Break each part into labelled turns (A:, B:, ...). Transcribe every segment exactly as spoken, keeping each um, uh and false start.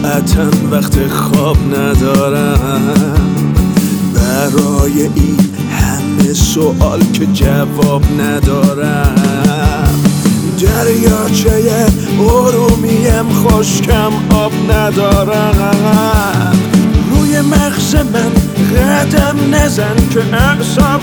A: ساعتن وقت خواب ندارم برای این همه سوال که جواب ندارم. دریاچه ارومیم خشکم آب ندارم. روی مغز من قدم نزن که اعصاب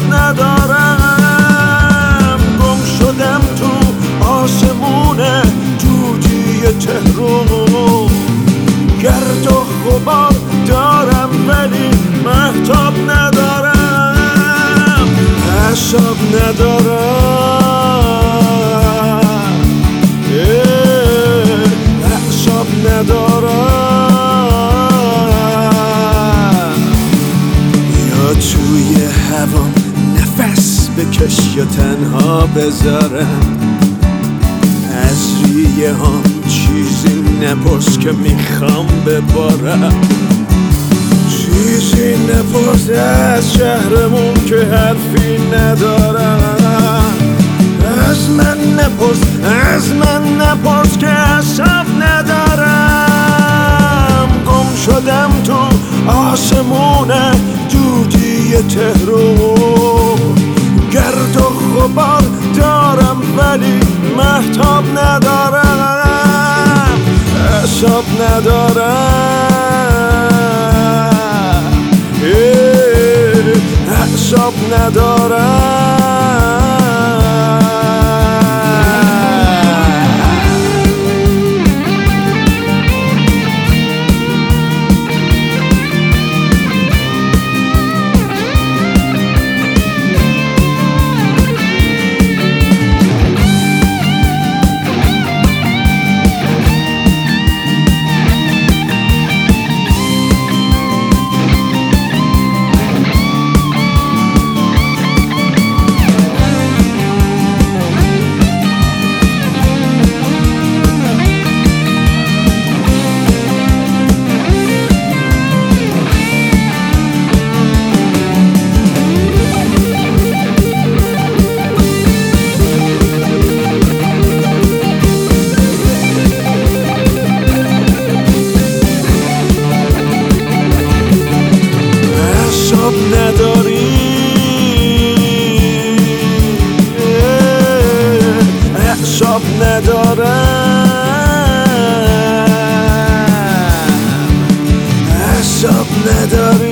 A: ندارم. گم شدم تو آسمون دودی تهرون. گرد و غبار دارم ولی مهتاب ندارم. اعصاب ندارم. اعصاب ندارم. یا توی هوام نفس بکش یا تنها بذارم. از ریه هم چیزی نپرس که میخوام ببارم. چیزی نپرس از شهرمون که حرفی ندارم. از من نپرس از من نپرس که حساب ندارم. گم شدم تو آسمون دودی تهرون. گرد و غبار دارم ولی مهتاب ندارم. اعصاب ندارم. اعصاب ندارم. نداری اعصاب ندارم. اعصاب نداری.